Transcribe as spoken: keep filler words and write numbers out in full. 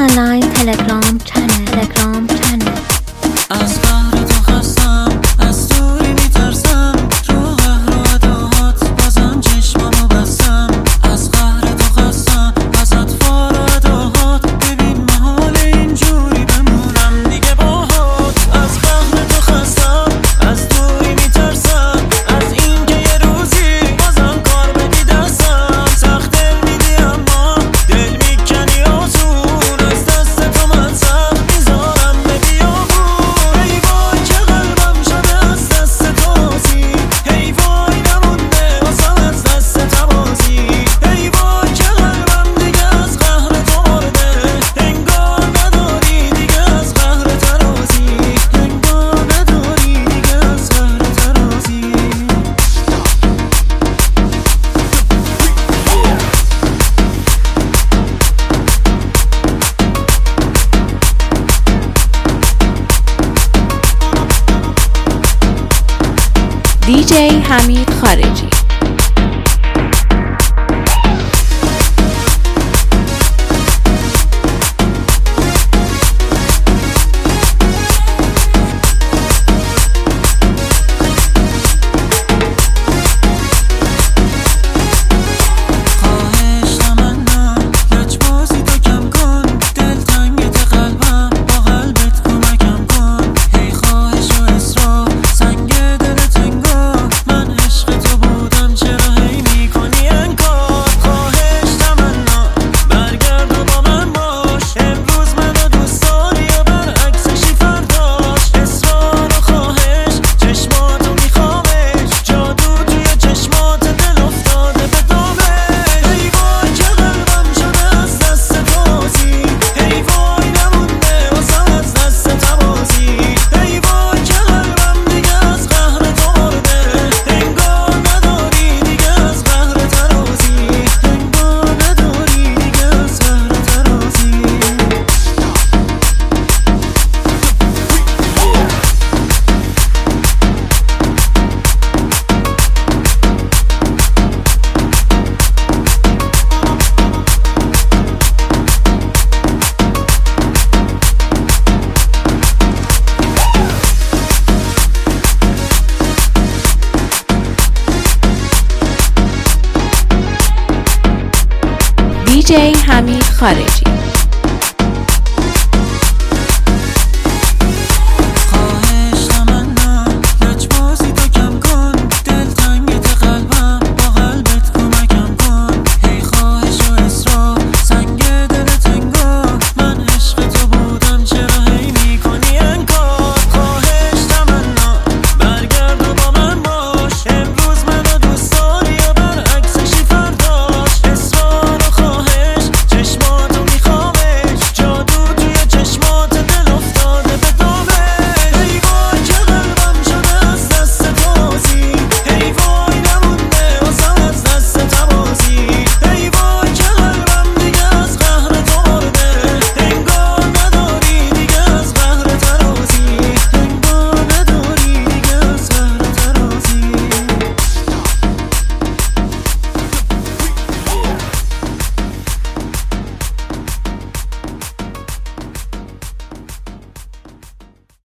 آنلاین تلگرام چنل تلگرام چنل از قهر تو خستم، از دوری میترسم، رو قهر و عداهات بازم چشمامو بستم. از قهر تو خستم، از اطفال و عداهات، ببین محال اینجوری بمونم دیگه باهات. از قهر تو خستم، از دوری میترسم، از این که یه روزی بازم کار بدی دستم. سخت دل میدی اما دل میکنی آسون، از دست تو من سر میذارم به بیابون. ای وای که قلبم شده از دست تازی، ای وای نمونده واسم از دست تبازی. ای وای که قلبم دیگه از قهر تو مرده، انگار نداری دیگه از قهر ترازی، انگار نداری دیگه از قهر ترازی. دیجی حمید خارجی. خواهش تمنا لجبازی تو کم کن، دلتنگت قلبم با قلبت کمکم کن. هی خواهش و اصرار سنگ دلت انگار، من عشق تو بودم چرا هی میکنی انکار. خواهش تمنا برگرد و با من باش، امروز منو دوست داری یا برعکسشی فرداش. اصرار و خواهش چشماتو میخوامش، جادو توی چشمات دل افتاده به دامش. ای وای که قلبم شده از دست تازی، ای وای نمونده واسم از دست تبازی. ای وای که قلبم دیگه از قهر تو مرده، انگار نداری دیگه از قهر ترازی، انگار نداری دیگه از قهر ترازی. دیجی حمید خارجی.